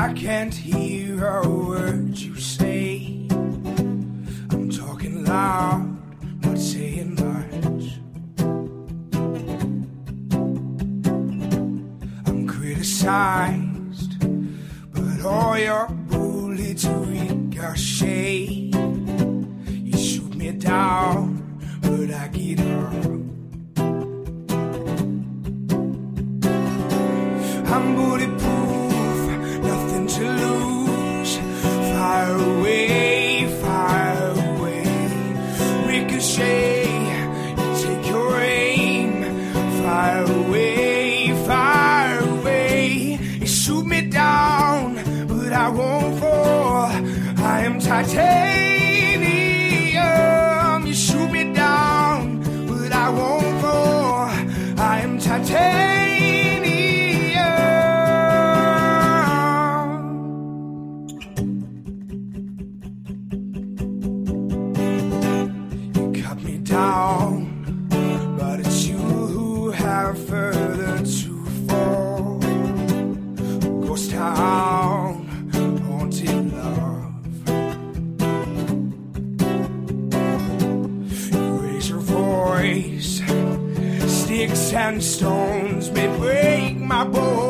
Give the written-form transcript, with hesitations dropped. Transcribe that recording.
I can't hear a word you say. I'm talking loud, not saying much. I'm criticized, but all your bullets ricochet. You shoot me down, but I get up. I'm bulletproof, nothing to lose. Fire away, fire away. Ricochet, you take your aim. Fire away, fire away. You shoot me down, but I won't fall. I am titanium. You shoot me down, but I won't fall. I am titanium. But it's you who have further to fall. Ghost town, haunted love. You raise your voice. Sticks and stones may break my bones.